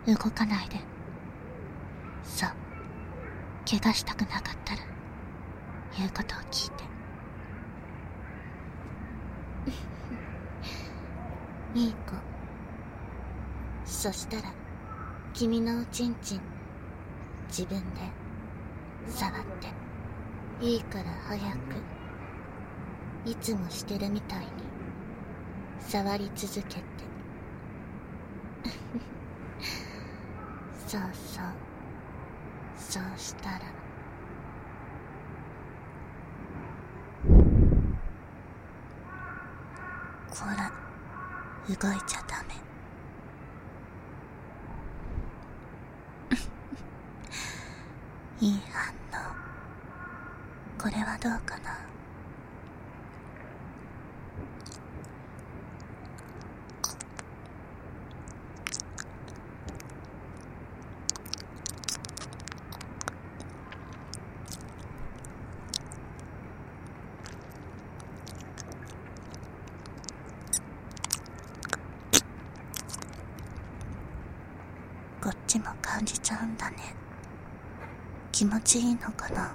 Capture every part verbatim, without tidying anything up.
動かないで。そう、怪我したくなかったら言うことを聞いて。いい子。そしたら君のおちんちん自分で触っていいから早く、いつもしてるみたいに触り続けて。そうそう、そうしたらこら、動いちゃダメ。いい反応。これはどうかな。こっちも感じちゃうんだね。気持ちいいのかな。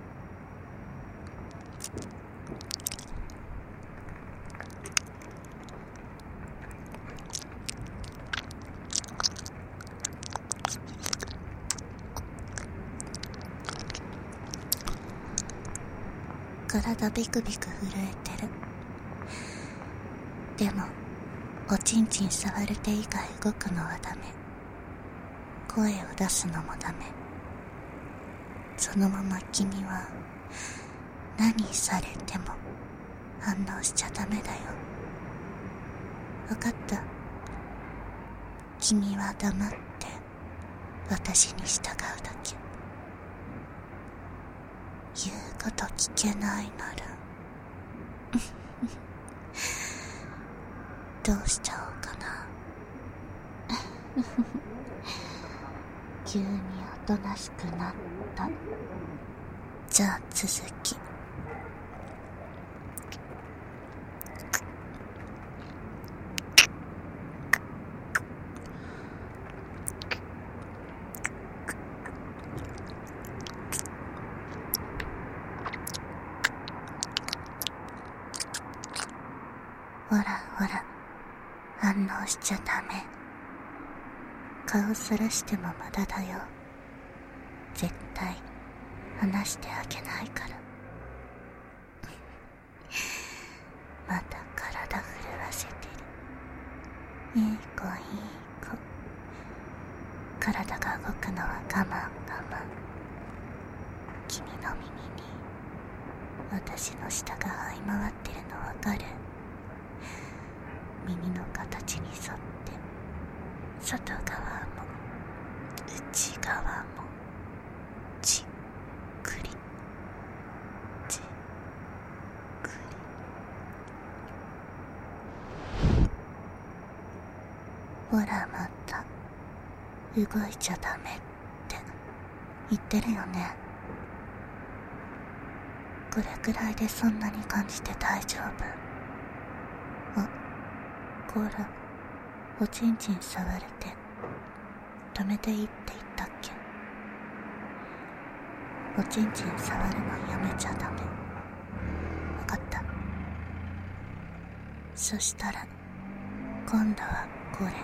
体ビクビク震えてる。でもおちんちん触る手以外動くのはダメ。声を出すのもダメ。そのまま君は何されても反応しちゃダメだよ。わかった。君は黙って私に従うだけ。言うこと聞けないならどうしちゃおうかな。急におとなしくなった。じゃあ続き。ほらほら、反応しちゃダメ。顔そらしてもまだだよ。絶対離してあげないから。また体震わせてる。いい子いい子。体が動くのは我慢我慢。君の耳に私の舌が這い回ってるのわかる？耳の形に沿って外側も内側もじっくりじっくり。ほらまた動いちゃダメって言ってるよね。これくらいでそんなに感じて大丈夫？あ、こら、おちんちん触れて止めていいって言ったっけ？おちんちん触るのやめちゃダメ。わかった。そしたら今度はこれ。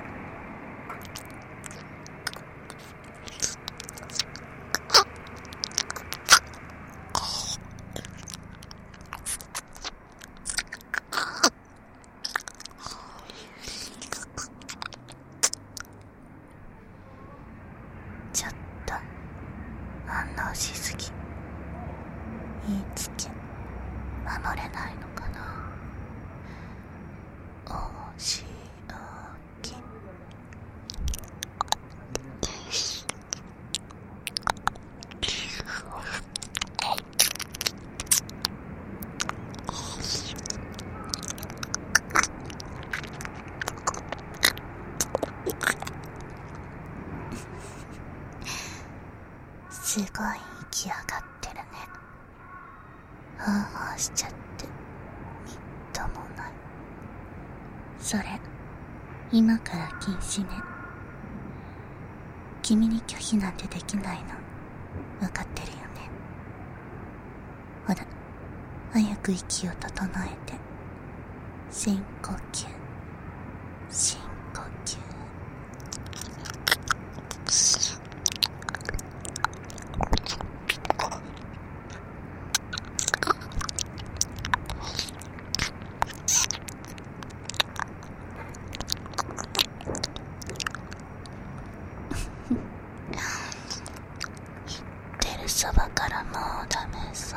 ちょっと反応しすぎ。言いつけ守れないのかな。おしおき。すごい息上がってるね。ハーハーしちゃってみっともない。それ今から禁止ね。 君に拒否なんてできないの分かってるよね。ほら、早く息を整えて。深呼吸、深呼吸。そばからもうダメそう。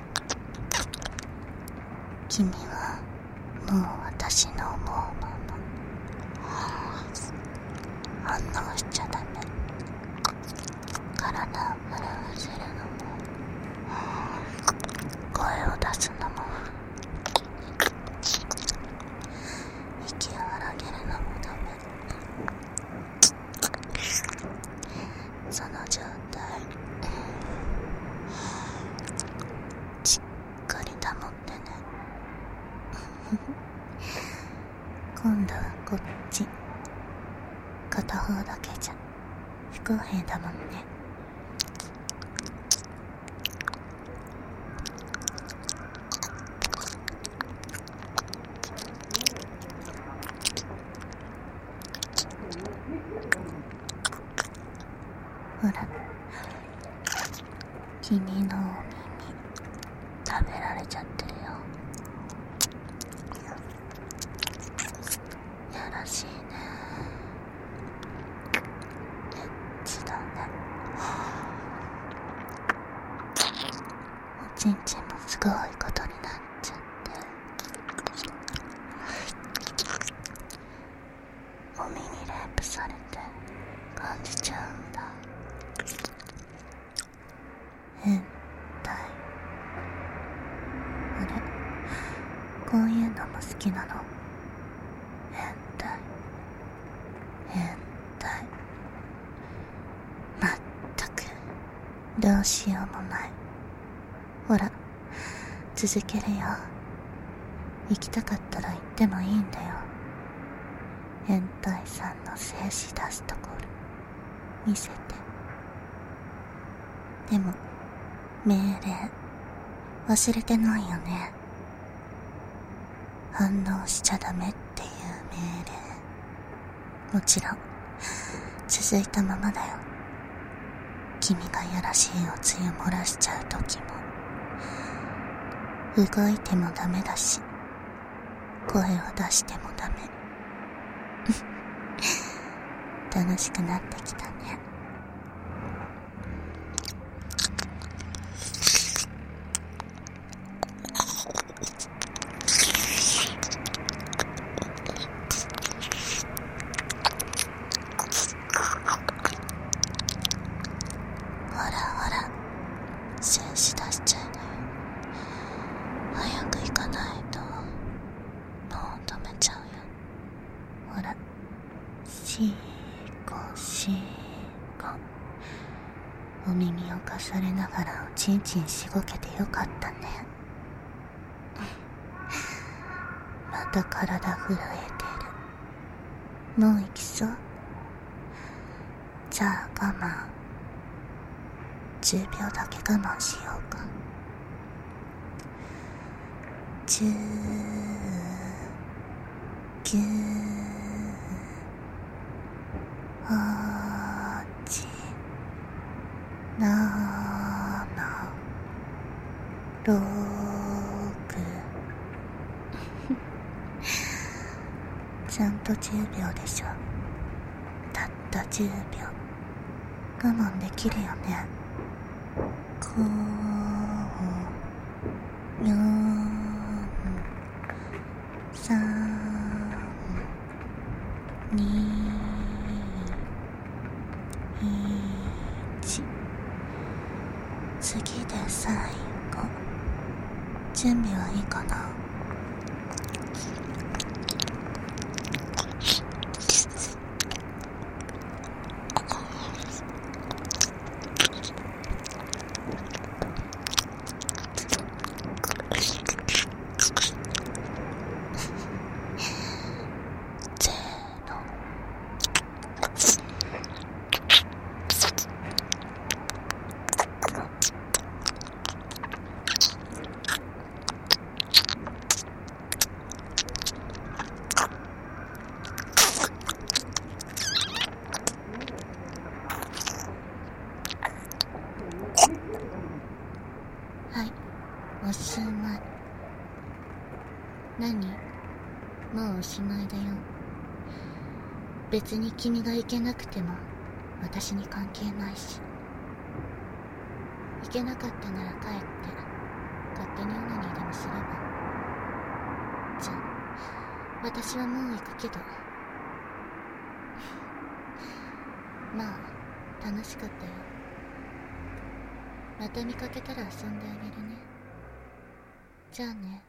君はもう私の思うまま反応しちゃダメ。体を震わせるのも声を出すのも息を荒げるのもダメ。その状態しっかり保ってね。今度はこっち。片方だけじゃ不公平だもんね。ほら、君のお耳食べられちゃってるよ。やらしいね。エッチだね。おちんちんもすごいことになっちゃって、お耳レイプされて感じちゃうんだ。変態。あれ、こういうのも好きなの。変態、変態。まったくどうしようもない。ほら、続けるよ。行きたかったら行ってもいいんだよ。変態さんの精子出すところ見せて。でも命令忘れてないよね。反応しちゃダメっていう命令、もちろん続いたままだよ。君がやらしいおつゆ漏らしちゃう時も、動いてもダメだし、声を出してもダメ。楽しくなってきたね。ほらほら、精子出しちゃいなよ。早く行かないともう止めちゃうよ。ほら、しーこしーこ。お耳をかされながらおちんちんしごけてよかったね。また体震えてる。もう行きそう？じゃあ我慢。じゅうびょうだけ我慢しようか。じゅう、きゅう、はち、なな、ろく。ちゃんとじゅうびょうでしょ。たったじゅうびょう。我慢できるよね。ご、よん、さん、に、いち。次で最後。準備はいいかな？ 何？もうおしまいだよ。別に君が行けなくても私に関係ないし。行けなかったなら帰って勝手にオナニーでもすれば。じゃあ私はもう行くけど。まあ楽しかったよ。また見かけたら遊んであげるね。じゃあね。